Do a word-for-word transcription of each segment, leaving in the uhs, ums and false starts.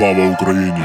Слава Україні!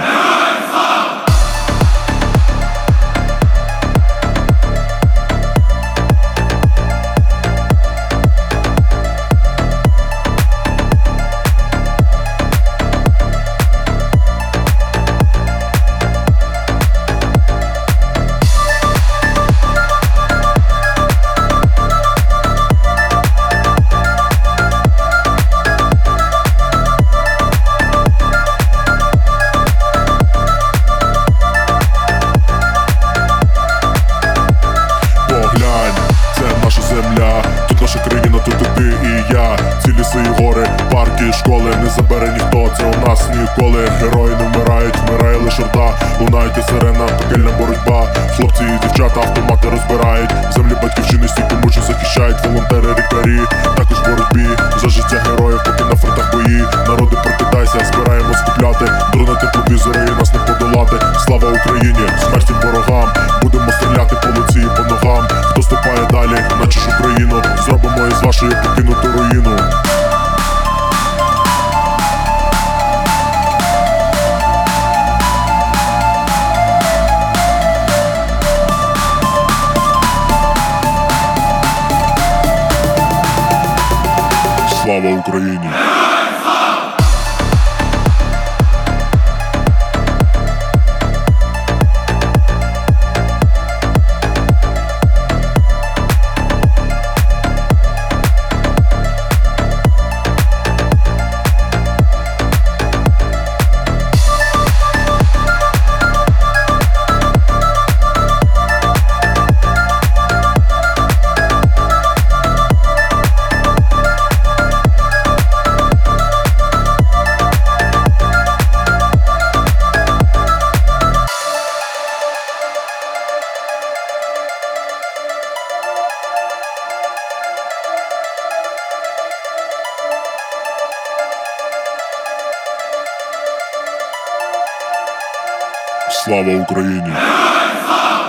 Земля, тут наша країна, тут і ти і я. Ці ліси і гори, парки, школи не забере ніхто, це у нас ніколи. Герої не вмирають, вмирає лише орда. Лунають і сирена, пекельна боротьба. Хлопці і дівчата автомати розбирають. Землі батьківщини стільки мужньо захищають. Волонтери, лікарі, також в боротьбі за життя героїв, поки на фронтах бої. Народи, прокидайся, збираємо скупляти. Дрони, тепловізори, і нас не подолати. Слава Україні, смерті ворогам. Будемо стріляти по лиці і по ногам. Хто ступає далі на чужу країну, зробимо із вашої покинуту руїну. Слава Україні! Слава Україні!